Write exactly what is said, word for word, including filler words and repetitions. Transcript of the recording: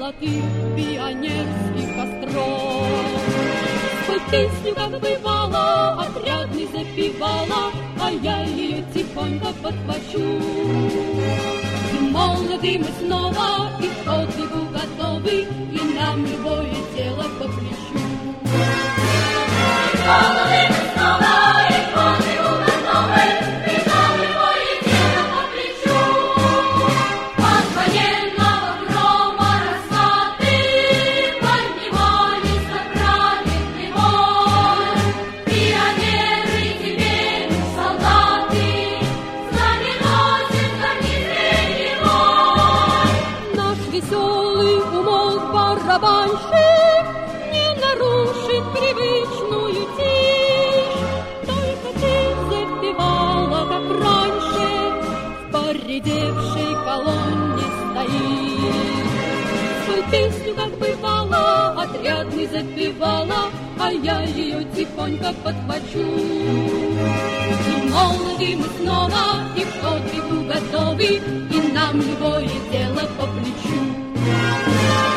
золотых пионерских костров. Спой песню, как бывало, отрядный запевала, а я ее тихонько подхвачу. Молоды мы снова, и к подвигу готовы, и нам любое дело по плечу. Молоды мы снова, и к подвигу готовы, и нам любое дело по плечу. От военного грома раскаты поднимались на праведный бой. Пионеры теперь солдаты, знаменосец огнестрельный бой. Наш веселый умолк барабанщик не нарушит привычную тишь. Только ты запевала, как раньше, в поредевшей колонне стоишь. Свою песню, как бывало, отрядный запевала, а я ее тихонько подхвачу. И молоды мы снова, и к подвигу готовы, и нам любое дело по плечу.